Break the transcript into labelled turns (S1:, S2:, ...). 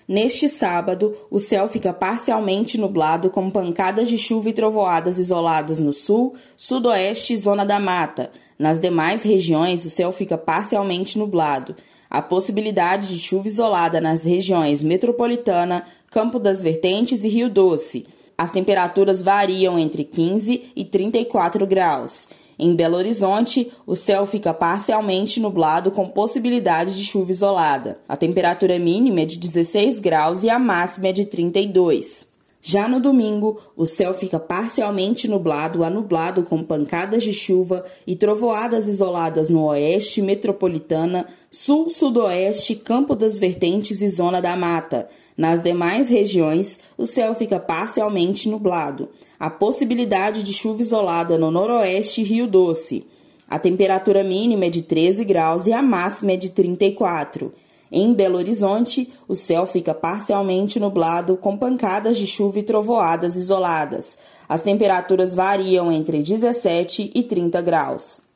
S1: Neste sábado, o céu fica parcialmente nublado com pancadas de chuva e trovoadas isoladas no sul, sudoeste e zona da mata. Nas demais regiões, o céu fica parcialmente nublado. Há possibilidade de chuva isolada nas regiões metropolitana, Campo das Vertentes e Rio Doce. As temperaturas variam entre 15 e 34 graus. Em Belo Horizonte, o céu fica parcialmente nublado com possibilidade de chuva isolada. A temperatura mínima é de 16 graus e a máxima é de 32. Já no domingo, o céu fica parcialmente nublado a nublado com pancadas de chuva e trovoadas isoladas no oeste, metropolitana, sul, sudoeste, Campo das Vertentes e zona da mata. Nas demais regiões, o céu fica parcialmente nublado. Há possibilidade de chuva isolada no noroeste e Rio Doce. A temperatura mínima é de 13 graus e a máxima é de 34. Em Belo Horizonte, o céu fica parcialmente nublado com pancadas de chuva e trovoadas isoladas. As temperaturas variam entre 17 e 30 graus.